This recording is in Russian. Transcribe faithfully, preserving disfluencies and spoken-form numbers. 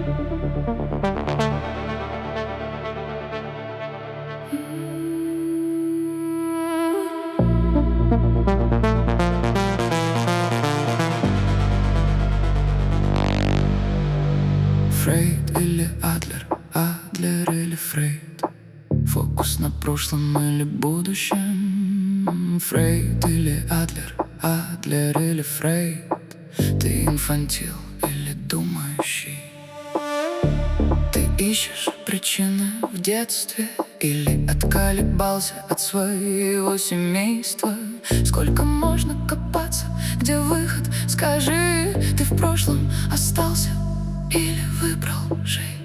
Фрейд или Адлер, Адлер или Фрейд, фокус на прошлом или будущем. Фрейд или Адлер, Адлер или Фрейд, ты инфантил или думающий? Ты ищешь причины в детстве или отколебался от своего семейства? Сколько можно копаться, где выход? Скажи, ты в прошлом остался или выбрал жизнь?